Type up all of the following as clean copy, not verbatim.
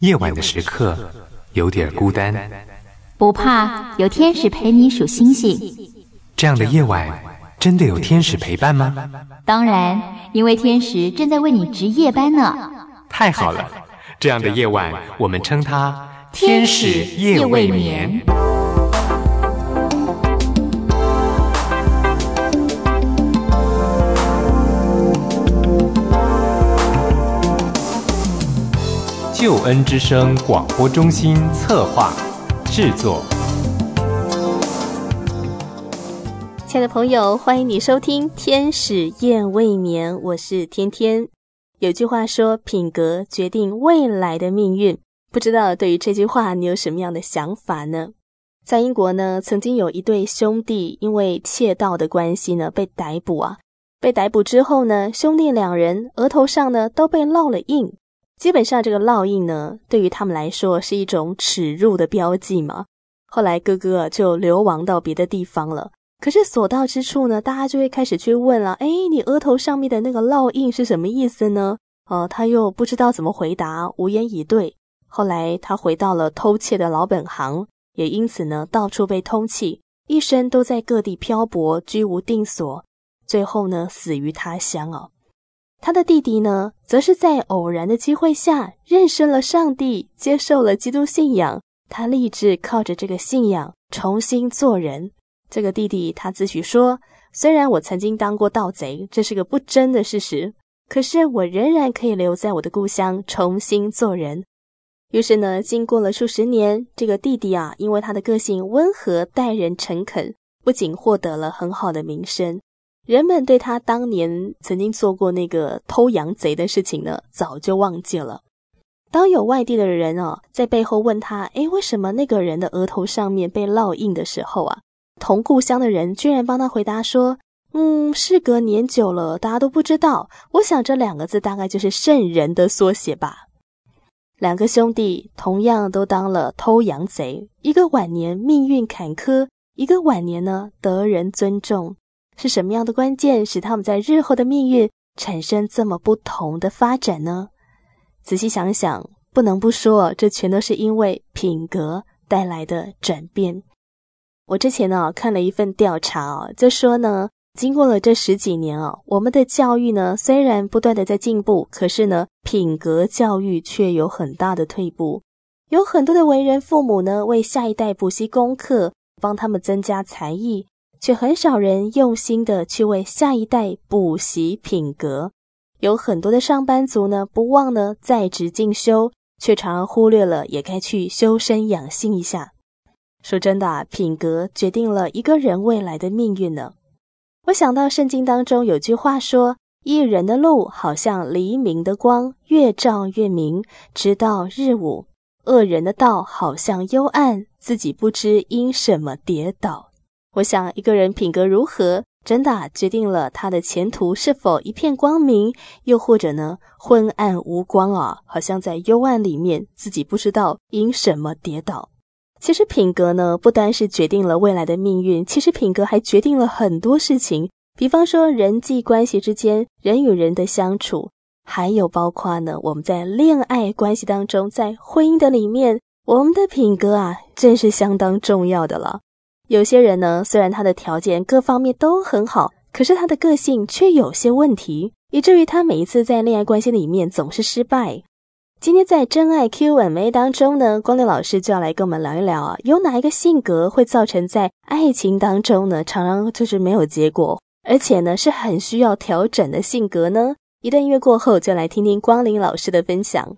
夜晚的时刻有点孤单， 不怕，有天使陪你数星星。 这样的夜晚真的有天使陪伴吗？ 当然，因为天使正在为你值夜班呢。 太好了，这样的夜晚我们称它天使夜未眠。救恩之声广播中心策划制作。 亲爱的朋友，欢迎你收听天使夜未眠，我是天天。有句话说，品格决定未来的命运，不知道对于这句话你有什么样的想法呢？在英国呢，曾经有一对兄弟因为窃盗的关系呢被逮捕啊。被逮捕之后呢，兄弟两人额头上呢都被烙了印。基本上这个烙印呢，对于他们来说是一种耻辱的标记嘛。后来哥哥就流亡到别的地方了。可是所到之处呢，大家就会开始去问了，你额头上面的那个烙印是什么意思呢？他又不知道怎么回答，无言以对。后来他回到了偷窃的老本行，也因此呢到处被通缉，一生都在各地漂泊，居无定所，最后呢死于他乡啊。他的弟弟呢，则是在偶然的机会下认识了上帝，接受了基督信仰。他立志靠着这个信仰重新做人。这个弟弟他自诩说，虽然我曾经当过盗贼，这是个不争的事实，可是我仍然可以留在我的故乡重新做人。于是呢，经过了数十年，这个弟弟啊，因为他的个性温和，待人诚恳，不仅获得了很好的名声，人们对他当年曾经做过那个偷羊贼的事情呢，早就忘记了。当有外地的人在背后问他，为什么那个人的额头上面被烙印的时候啊，同故乡的人居然帮他回答说，事隔年久了，大家都不知道，我想这两个字大概就是圣人的缩写吧。两个兄弟同样都当了偷羊贼，一个晚年命运坎坷，一个晚年呢得人尊重。是什么样的关键使他们在日后的命运产生这么不同的发展呢？仔细想想，不能不说，这全都是因为品格带来的转变。我之前看了一份调查就说呢，经过了这10几年我们的教育呢虽然不断的在进步，可是呢品格教育却有很大的退步。有很多的为人父母呢为下一代补习功课，帮他们增加才艺，却很少人用心的去为下一代补习品格。有很多的上班族呢不忘呢在职进修，却常常忽略了也该去修身养性一下。说真的品格决定了一个人未来的命运呢。我想到圣经当中有句话说，义人的路好像黎明的光，越照越明，直到日午；恶人的道好像幽暗，自己不知因什么跌倒。我想一个人品格如何，真的决定了他的前途是否一片光明，又或者呢昏暗无光好像在幽暗里面，自己不知道因什么跌倒。其实品格呢不单是决定了未来的命运，其实品格还决定了很多事情，比方说人际关系之间，人与人的相处，还有包括呢我们在恋爱关系当中，在婚姻的里面，我们的品格真是相当重要的了。有些人呢，虽然他的条件各方面都很好，可是他的个性却有些问题，以至于他每一次在恋爱关系里面总是失败。今天在真爱 Q&A 当中呢，光亮老师就要来跟我们聊一聊有哪一个性格会造成在爱情当中呢常常就是没有结果，而且呢是很需要调整的性格呢？一段音乐过后，就来听听光亮老师的分享。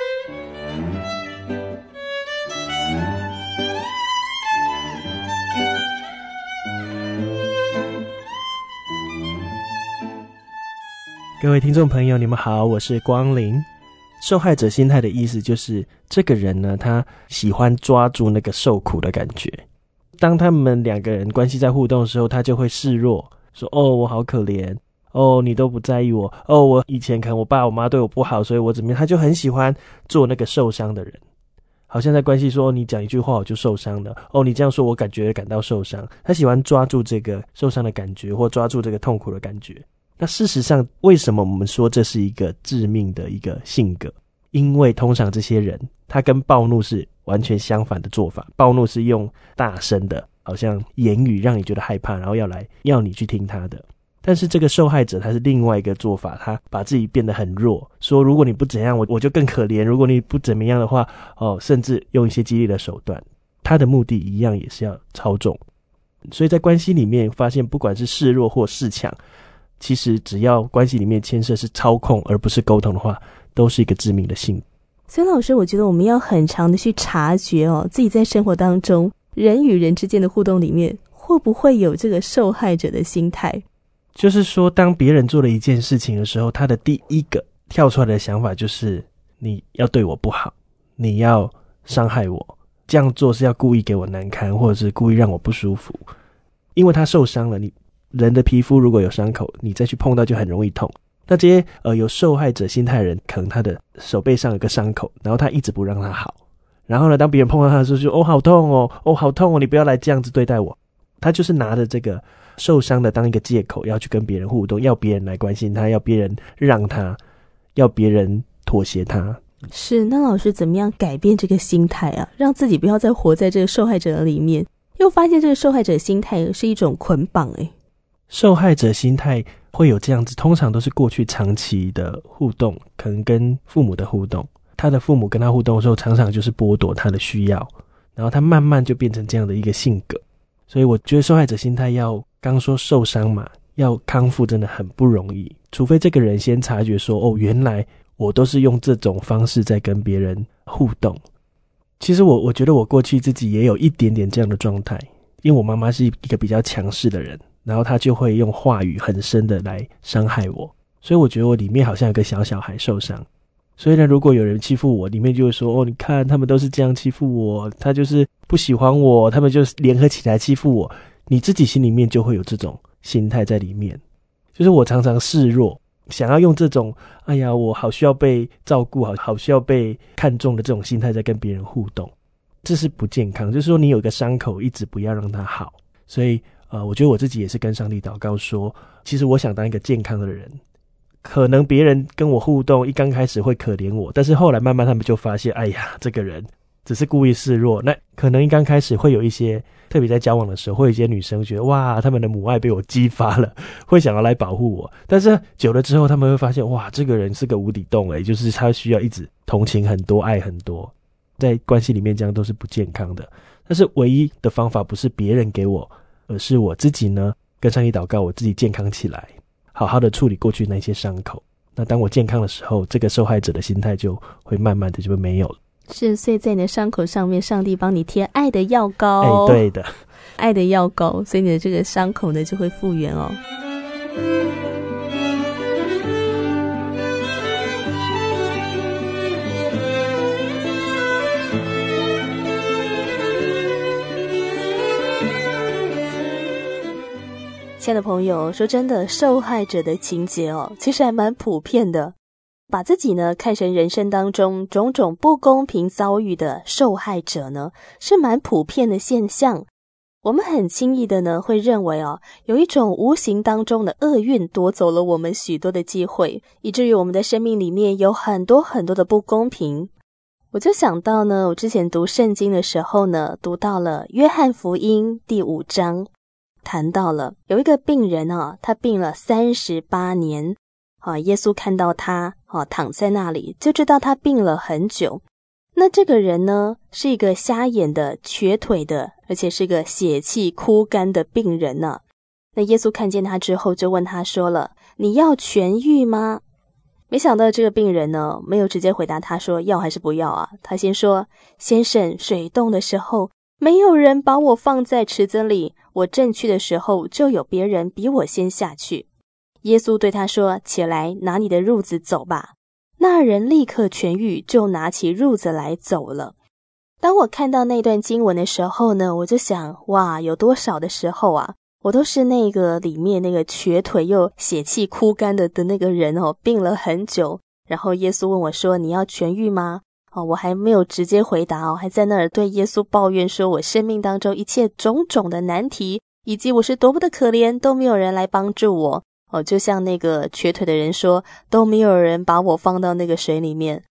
各位听众朋友，你们好，我是光临。受害者心态的意思就是这个人呢，他喜欢抓住那个受苦的感觉。当他们两个人关系在互动的时候，他就会示弱，说我好可怜，你都不在意我，我以前可能我爸我妈对我不好，所以我怎么样，他就很喜欢做那个受伤的人。好像在关系说你讲一句话我就受伤了，你这样说我感到受伤。他喜欢抓住这个受伤的感觉，或抓住这个痛苦的感觉。那事实上为什么我们说这是一个致命的一个性格？因为通常这些人它跟暴怒是完全相反的做法。暴怒是用大声的好像言语让你觉得害怕，然后要你去听他的。但是这个受害者他是另外一个做法，他把自己变得很弱，说如果你不怎样我就更可怜，如果你不怎么样的话甚至用一些激励的手段，他的目的一样也是要操纵。所以在关系里面发现，不管是示弱或示强，其实只要关系里面牵涉是操控而不是沟通的话，都是一个致命的性。 所以老师，我觉得我们要很常的去察觉自己在生活当中人与人之间的互动里面会不会有这个受害者的心态。 就是说当别人做了一件事情的时候，他的第一个跳出来的想法就是你要对我不好，你要伤害我，这样做是要故意给我难堪，或者是故意让我不舒服。因为他受伤了，你人的皮肤如果有伤口，你再去碰到就很容易痛。那这些有受害者心态的人，可能他的手背上有个伤口，然后他一直不让他好，然后呢当别人碰到他的时候就好痛好痛你不要来这样子对待我。他就是拿着这个受伤的当一个借口，要去跟别人互动，要别人来关心他，要别人让他，要别人妥协他。 是，那老师怎么样改变这个心态啊，让自己不要再活在这个受害者的里面？又发现这个受害者心态是一种捆绑。 受害者心态会有这样子，通常都是过去长期的互动，可能跟父母的互动，他的父母跟他互动的时候常常就是剥夺他的需要，然后他慢慢就变成这样的一个性格。所以我觉得受害者心态要刚说受伤嘛，要康复真的很不容易，除非这个人先察觉说原来我都是用这种方式在跟别人互动。其实我觉得我过去自己也有一点点这样的状态，因为我妈妈是一个比较强势的人，然后她就会用话语很深的来伤害我，所以我觉得我里面好像有个小小孩受伤。所以呢，如果有人欺负我，里面就会说你看他们都是这样欺负我，他就是不喜欢我，他们就联合起来欺负我，你自己心里面就会有这种心态在里面。就是我常常示弱，想要用这种我好需要被照顾，好需要被看重的这种心态在跟别人互动，这是不健康。就是说你有一个伤口一直不要让它好。所以我觉得我自己也是跟上帝祷告说，其实我想当一个健康的人。可能别人跟我互动一刚开始会可怜我，但是后来慢慢他们就发现这个人只是故意示弱。那可能一刚开始会有一些，特别在交往的时候，会有一些女生觉得哇，他们的母爱被我激发了，会想要来保护我。但是久了之后他们会发现哇，这个人是个无底洞就是他需要一直同情很多，爱很多，在关系里面这样都是不健康的。但是唯一的方法不是别人给我，而是我自己呢跟上帝祷告，我自己健康起来，好好的处理过去那些伤口。那当我健康的时候，这个受害者的心态就会慢慢的就没有了。 是，所以在你的伤口上面，上帝帮你贴爱的药膏。 对的， 爱的药膏，所以你的这个伤口呢就会复原亲爱的朋友，说真的，受害者的情节其实还蛮普遍的。把自己呢看成人生当中种种不公平遭遇的受害者呢，是蛮普遍的现象。我们很轻易的呢会认为有一种无形当中的厄运夺走了我们许多的机会，以至于我们的生命里面有很多很多的不公平。我就想到呢，我之前读圣经的时候呢，读到了约翰福音第5章，谈到了有一个病人他病了38年，耶稣看到他躺在那里，就知道他病了很久。那这个人呢，是一个瞎眼的、瘸腿的，而且是个血气枯干的病人呢。那耶稣看见他之后，就问他说了：“你要痊愈吗？”没想到这个病人呢，没有直接回答他说要还是不要啊。他先说：“先生，水动的时候，没有人把我放在池子里，我正去的时候，就有别人比我先下去。”耶稣对他说：“起来，拿你的褥子走吧。”那人立刻痊愈，就拿起褥子来走了。当我看到那段经文的时候呢，我就想，哇，有多少的时候我都是那个里面那个瘸腿又血气枯干的那个人病了很久。然后耶稣问我说：“你要痊愈吗？”我还没有直接回答还在那儿对耶稣抱怨说我生命当中一切种种的难题，以及我是多么的可怜，都没有人来帮助我。就像那个瘸腿的人说，都没有人把我放到那个水里面。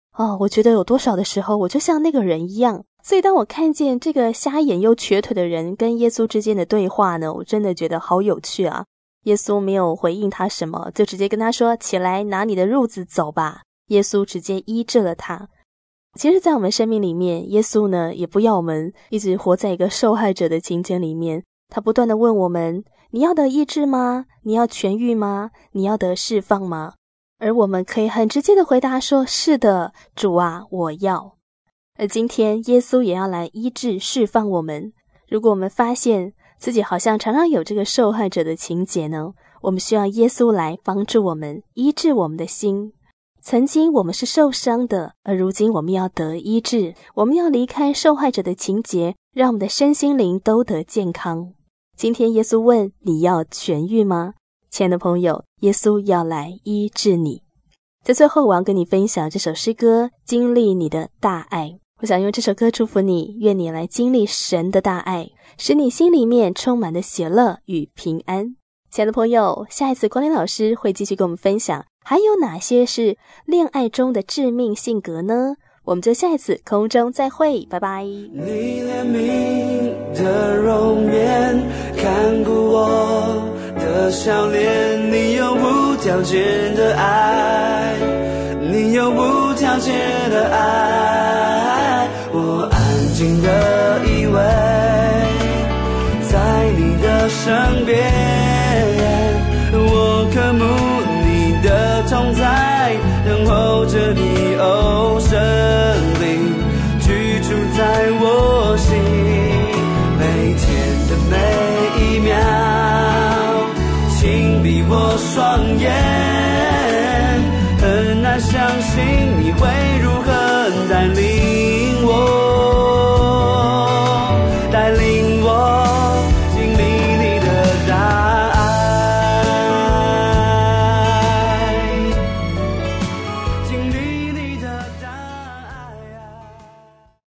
我觉得有多少的时候我就像那个人一样。所以当我看见这个瞎眼又瘸腿的人跟耶稣之间的对话呢，我真的觉得好有趣啊。耶稣没有回应他什么，就直接跟他说，起来拿你的褥子走吧。耶稣直接医治了他。其实在我们生命里面，耶稣呢也不要我们一直活在一个受害者的情节里面，他不断地问我们，你要得医治吗？你要痊愈吗？你要得释放吗？而我们可以很直接的回答说，是的，主啊，我要。而今天耶稣也要来医治释放我们。如果我们发现自己好像常常有这个受害者的情节呢，我们需要耶稣来帮助我们，医治我们的心。曾经我们是受伤的，而如今我们要得医治，我们要离开受害者的情节，让我们的身心灵都得健康。今天耶稣问，你要痊愈吗？亲爱的朋友，耶稣要来医治你。在最后我要跟你分享这首诗歌，经历你的大爱。我想用这首歌祝福你，愿你来经历神的大爱，使你心里面充满的喜乐与平安。亲爱的朋友，下一次光临老师会继续跟我们分享还有哪些是恋爱中的致命性格呢？我们就下一次空中再会，拜拜。 你怜悯的容颜，看顾我的笑脸，你有无条件的爱，你有无条件的爱，我安静的依偎在你的身边，我渴慕你的同在，等候着你，哦，圣灵居住在我心，每天的每一秒，请闭我双眼，